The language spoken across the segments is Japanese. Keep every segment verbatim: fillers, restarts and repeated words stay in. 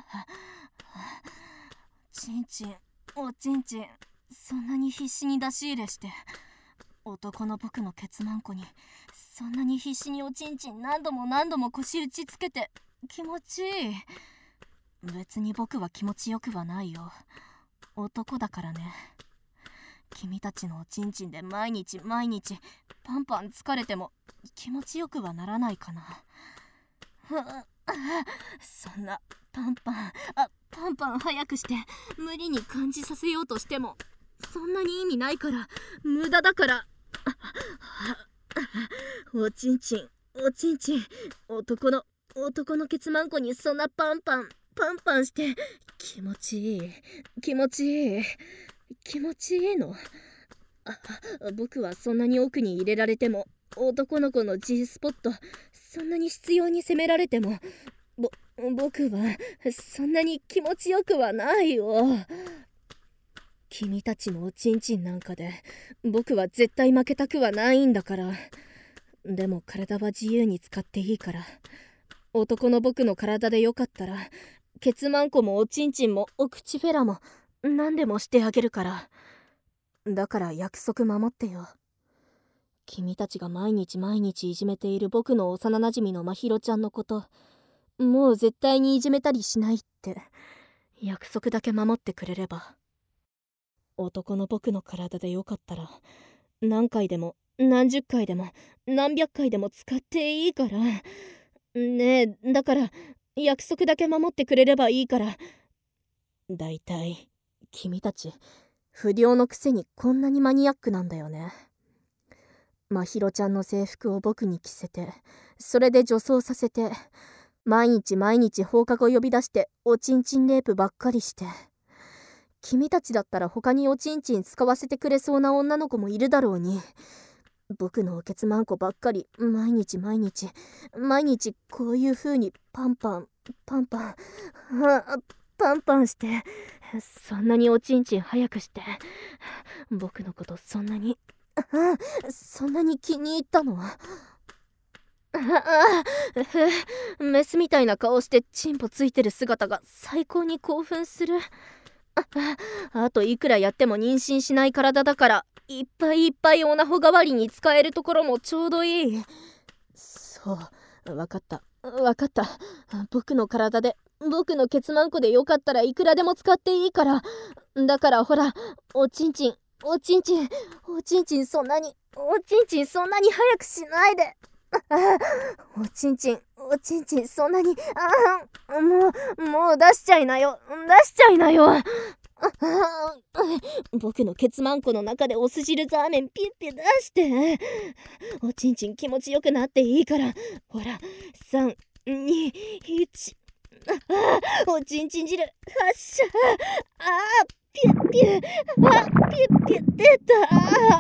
ちんちん、おちんちん、そんなに必死に出し入れして、男の僕のケツマンコにそんなに必死におちんちん何度も何度も腰打ちつけて気持ちいい。別に僕は気持ちよくはないよ。男だからね。君たちのおちんちんで毎日毎日パンパン疲れても気持ちよくはならないかな。そんなパンパンあパンパン早くして無理に感じさせようとしてもそんなに意味ないから無駄だから。おちんちんおちんちん、男の男のケツマンコにそんなパンパンパンパンして気持ちいい気持ちいい気持ちいいの。あ、僕はそんなに奥に入れられても男の子の G スポットそんなに執拗に責められてもぼ僕はそんなに気持ちよくはないよ。君たちのおちんちんなんかで僕は絶対負けたくはないんだから。でも体は自由に使っていいから、男の僕の体でよかったらケツマンコもおちんちんもお口フェラも何でもしてあげるから。だから約束守ってよ。君たちが毎日毎日いじめている僕の幼なじみのまひろちゃんのこと、もう絶対にいじめたりしないって約束だけ守ってくれれば。男の僕の体でよかったら何回でも何十回でも何百回でも使っていいからねえ。だから約束だけ守ってくれればいいから。だいたい君たち不良のくせにこんなにマニアックなんだよね。まひろちゃんの制服を僕に着せて、それで女装させて、毎日毎日放課後呼び出しておちんちんレイプばっかりして。君たちだったら他におちんちん使わせてくれそうな女の子もいるだろうに、僕のおけつまんこばっかり毎日毎日毎日こういう風にパンパンパンパンパンパンして、そんなにおちんちん早くして僕のことそんなにそんなに気に入ったの。メスみたいな顔してチンポついてる姿が最高に興奮する。あといくらやっても妊娠しない体だからいっぱいいっぱいオナホ代わりに使えるところもちょうどいい。そう、わかったわかった。僕の体で僕のケツマンコでよかったらいくらでも使っていいから。だからほら、おちんちんおちんちんおちんちんそんなにおちんちんそんなに早くしないで。おちんちんおちんちんそんなにあもうもう出しちゃいなよ出しちゃいなよ。僕のケツマンコの中でお酢汁ザーメンピュッピュ出して。おちんちん気持ちよくなっていいから。ほらさんにいちおちんちん汁発射。あーピュッピュあピュッピュ出た。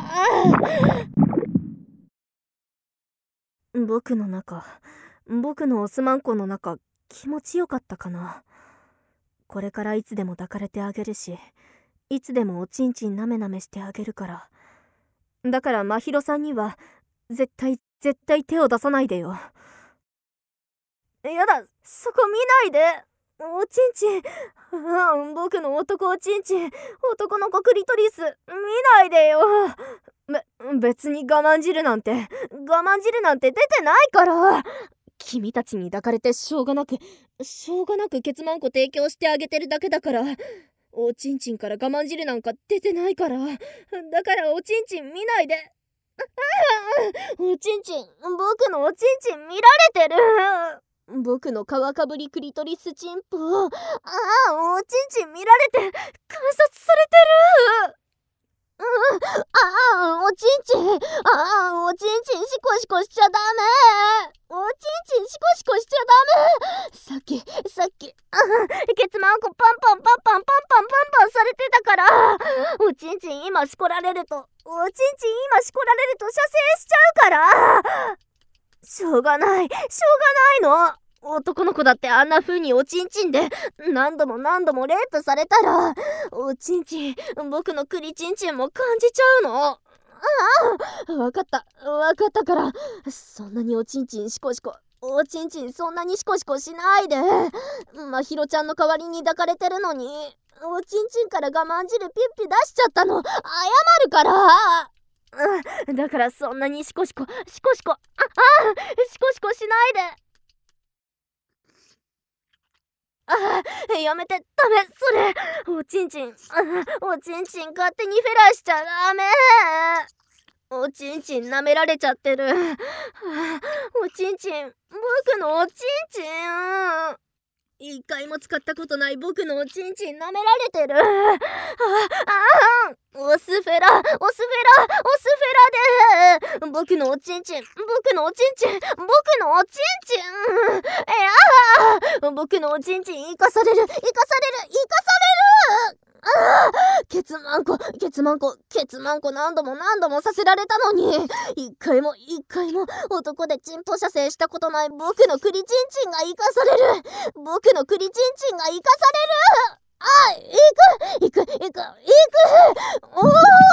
僕の中僕のオスマンコの中気持ちよかったかな。これからいつでも抱かれてあげるし、いつでもおちんちんなめなめしてあげるから。だからまひろさんには絶対絶対手を出さないでよ。やだ、そこ見ないで。おちんちん、ああ、僕の男おちんちん、男の子クリトリス見ないでよ。べ別に我慢汁なんて我慢汁なんて出てないから。君たちに抱かれてしょうがなくしょうがなくケツマンコ提供してあげてるだけだから。おちんちんから我慢汁なんか出てないから。だからおちんちん見ないで。おちんちん僕のおちんちん見られてる。僕の皮かぶりクリトリスチンポ。ああ、おちんちん見られて観察されてる。うん、ああ、おちんちんああ、おちんちんシコシコしちゃダメ。おちんちんシコシコしちゃダメ。さっきさっきあケツマンコパンパンパンパンパンパンパンパンされてたから。おちんちん今しこられるとおちんちん今しこられると射精しちゃうから。しょうがないしょうがないの。男の子だってあんな風におちんちんで何度も何度もレイプされたらおちんちん僕のクリチンチンも感じちゃうの。ああ、わかったわかったから。そんなにおちんちんシコシコおちんちんそんなにシコシコしないで。まひろちゃんの代わりに抱かれてるのに、おちんちんから我慢汁ピュッピュ出しちゃったの。謝るから。うん、だからそんなにシコシコシコシコああシコシコしないで。ああやめて、ダメそれ。おちんちんおちんちん勝手にフェラしちゃダメ。おちんちん舐められちゃってる。おちんちん、僕のおちんちん。一回も使ったことない僕のおちんちん舐められてる。ああオスフェラオスフェラオスフェラで僕のおちんちん僕のおちんちん僕のおちんちん。いや僕のおちんちん生かされる生かされる生かされる。ああケツマンコケツマンコケツマンコ何度も何度もさせられたのに、一回も一回も男でチンポ射精したことない僕のクリチンチンが生かされる。僕のクリチンチンが生かされる。あ行く行く行く行くお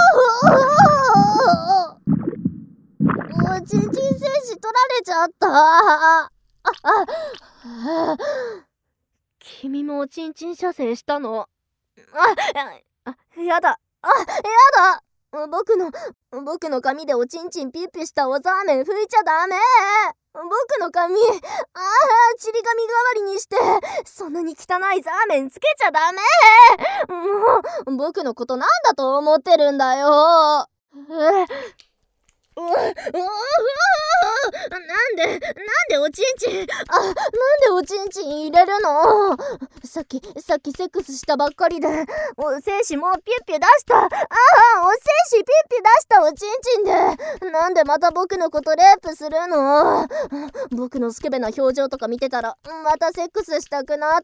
おおちんちん精子取られちゃった。ああ君もおちんちん射精したの？あ、あ、やだ。あ、やだ。僕の、僕の髪でおちんちんピッピしたおザーメン拭いちゃダメ。僕の髪、ああ、ちり紙代わりにして、そんなに汚いザーメンつけちゃダメ。もう、僕のことなんだと思ってるんだよ。えうわうわなんでなんでおちんちんあなんでおちんちん入れるの。さっきさっきセックスしたばっかりでお精子もピュッピュ出した。ああお精子ピュッピュ出したおちんちんでなんでまた僕のことレイプするの。僕のスケベな表情とか見てたらまたセックスしたくなった。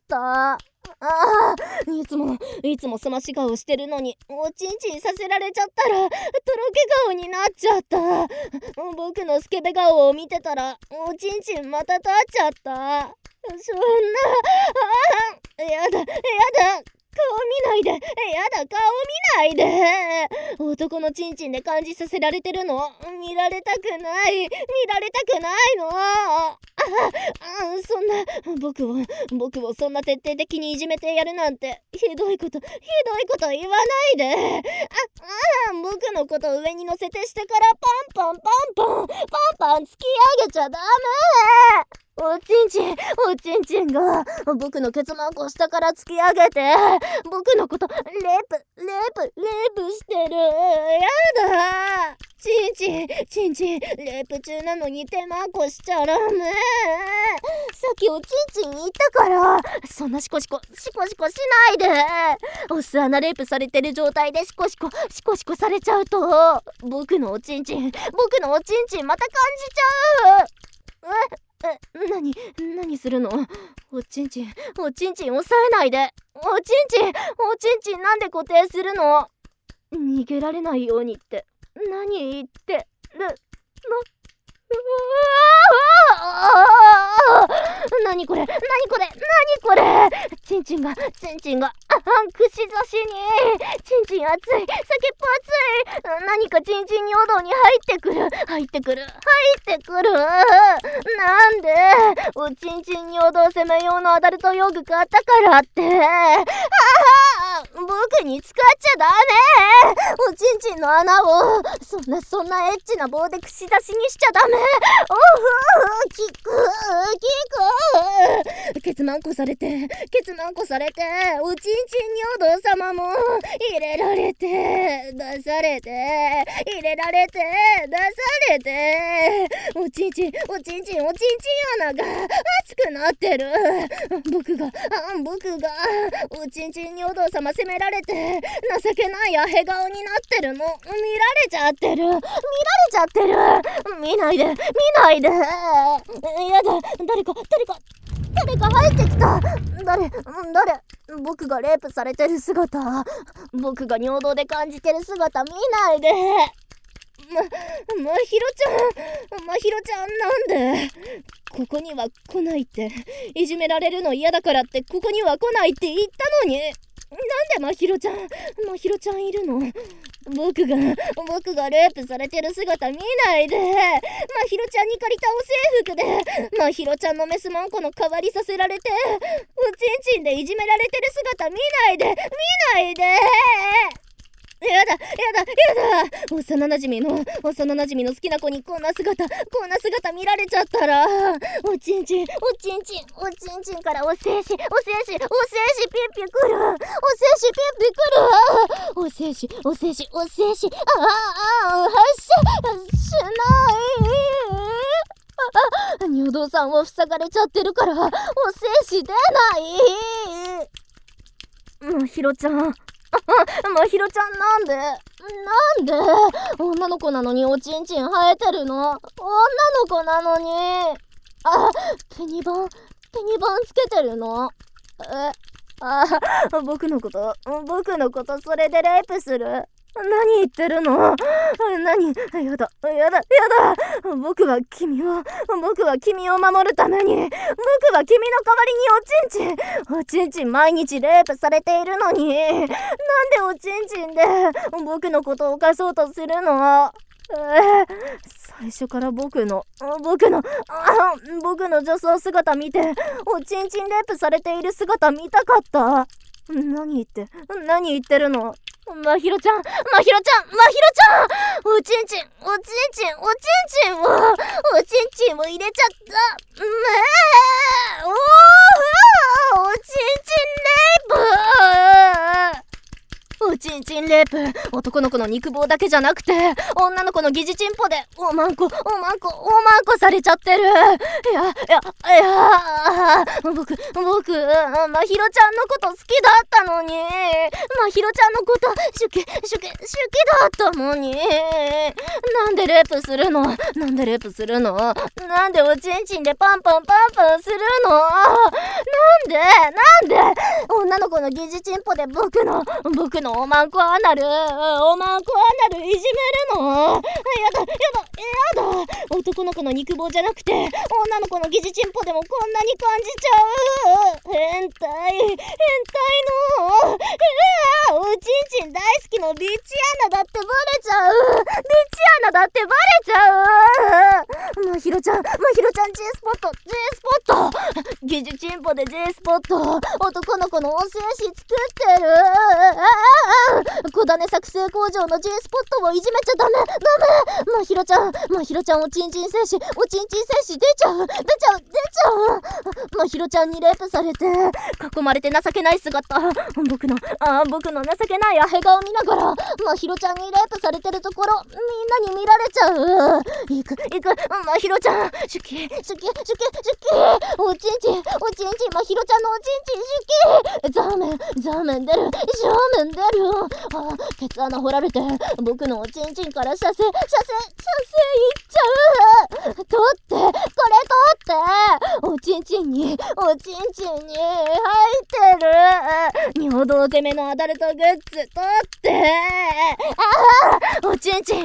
ああいつもいつもすまし顔してるのにおちんちんさせられちゃったらとろけ顔になっちゃった。僕のスケベ顔を見てたらおちんちんまた立っちゃった。そんなあやだやだ顔見ないでやだ顔見ないで。男のちんちんで感じさせられてるの見られたくない見られたくないの。ああそんな僕を僕をそんな徹底的にいじめてやるなんてひどいことひどいこと言わないで。ああ僕のこと上に乗せて下からパンパンパンパンパンパン突き上げちゃダメ。おちんちんおちんちんが僕のケツマンコ下から突き上げて僕のことレイプレイプレイプしてる。やだちんちんちんちんレイプ中なのに手マンコしちゃダメ。さっきおちんちん言ったからそんなシコシコシコシコしないで。オス穴レイプされてる状態でシコシコシコシコされちゃうと僕のおちんちん僕のおちんちんまた感じちゃう。ええ、なに、何するの。おちんちん、おちんちん押さえないで。おちんちん、おちんちんなんで固定するの。逃げられないようにって、何言ってるの。なにこれなにこれなにこれ。ちんちんがちんちんが串刺しにちんちん熱い先っぽ熱い。何かちんちん尿道に入ってくる入ってくる入ってくる。なんでおちんちん尿道攻め用のアダルト用具買ったからってああ僕に使っちゃダメ。おちんちんの穴をそんなそんなエッチな棒で串刺しにしちゃダメ。おふ効く効く。ケツマンコされてケツマンコされておちんちん尿道様も入れられて出されて入れられて出されておちんちんおちんちんおちんちん穴が熱くなってる。僕があ僕がおちんちん尿道様責められて情けないアヘ顔になってるの見られちゃってる見られちゃってる。見ないで見ないで。やだ誰か誰か誰か入ってきた。誰誰僕がレイプされてる姿僕が尿道で感じてる姿見ないで。ま、まひろちゃんまひろちゃんなんでここには来ないって。いじめられるの嫌だからってここには来ないって言ったのになんでまひろちゃんまひろちゃんいるの。 僕が僕がレイプされてる姿見ないで。まひろちゃんに借りたお制服でまひろちゃんのメスマンコの代わりさせられて、おちんちんでいじめられてる姿見ないで見ないで。やだやだやだ。幼なじみの幼なじみの好きな子にこんな姿こんな姿見られちゃったら、おちんちんおちんちんおちんちんからお精子お精子お精子ピッピくる。お精子ピッピくる。お精子お精子お精子ああ発射しない。尿道さんを塞がれちゃってるからお精子出ない。まひろちゃんまひろちゃんなんでなんで女の子なのにおちんちん生えてるの。女の子なのに。あ、ペニバンペニバンつけてるの。えあ僕のこと僕のことそれでレイプする。何言ってるの。何やだやだやだ。僕は君を僕は君を守るために僕は君の代わりにおちんちんおちんちん毎日レイプされているのに、なんでおちんちんで僕のことを犯そうとするの。えー、最初から僕の僕のあ僕の女装姿見ておちんちんレイプされている姿見たかった。何言って何言ってるの。まひろちゃんまひろちゃんまひろちゃんおちんちんおちんちんおちんちんをおちんちんを入れちゃった。めーおーおちんちんレイプおちんちんレイプ。男の子の肉棒だけじゃなくて女の子の疑似チンポでおまんこおまんこおまんこされちゃってる。いやいやいや僕僕まひろちゃんのこと好きだったのにまひろちゃんのこと好き好き好きだったのに、なんでレイプするのなんでレイプするのなんでおちんちんでパンパンパンパンするの。なんでなんで女の子の疑似チンポで僕の僕のおまんこアナルおまんこアナルいじめるの。やだやだやだ。男の子の肉棒じゃなくて女の子の疑似チンポでもこんなに感じちゃう。変態変態のえー、おちんちん大好きのビッチアナだってバレちゃう。ビッチアナだってバレちゃう。まひろちゃんまひろちゃん G スポット G スポット疑似チンポで G スポット男の子のお精子作ってる。小種作成工場の G スポットをいじめちゃダメダメ。まひろちゃんまひろちゃんおちんちん精子おちんちん精子出ちゃう出ちゃう出ちゃう。まひろちゃんにレイプされて囲まれて情けない姿僕のあ僕の情けないアヘ顔見ながらまひろちゃんにレイプされてるところみんなに見られちゃう。行く行くまひろちゃんシュキシュキシュキシュキおちんちんおちんちんまひろちゃんのおちんちんシュキザーメンザーメン出るザーメン出る。あケツ穴掘られて僕のおちんちんから射精射精射精いっちゃう。取ってこれ取っておちんちんにおちんちんに入ってる尿道攻めのアダルトグッズ取ってああおちんちんおちんちん解放され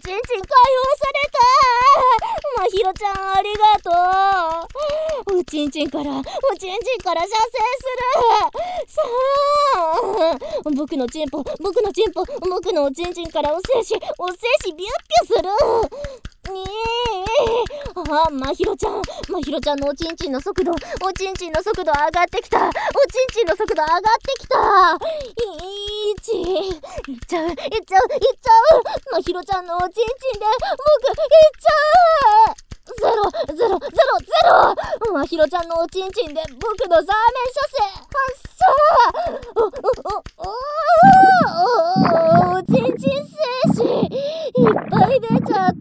た。まひろちゃんありがとう。おちんちんからおちんちんから射精する。さあ僕のチンポ僕のチンポ僕のおちんちんからお精子お精子ビュッビュする。にーあまひろちゃんまひろちゃんのおちんちんの速度おちんちんの速度上がってきた。おちんちんの速度上がってきた。いちいっちゃういっちゃういっちゃう。まひろちゃんのおちんちんで僕いっちゃう。ゼロゼロゼロゼロ。まひろちゃんのおちんちんで僕のザーメン射精発射。おおおおおちんちん精子いっぱい出ちゃった。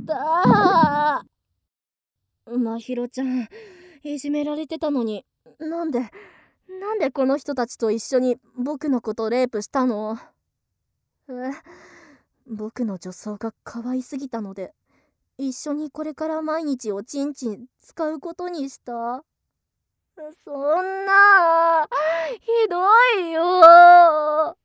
まひろちゃんいじめられてたのになんでなんでこの人たちと一緒に僕のことレイプしたの。え僕の女装が可愛すぎたので一緒にこれから毎日おちんちん使うことにした。そんなひどいよ。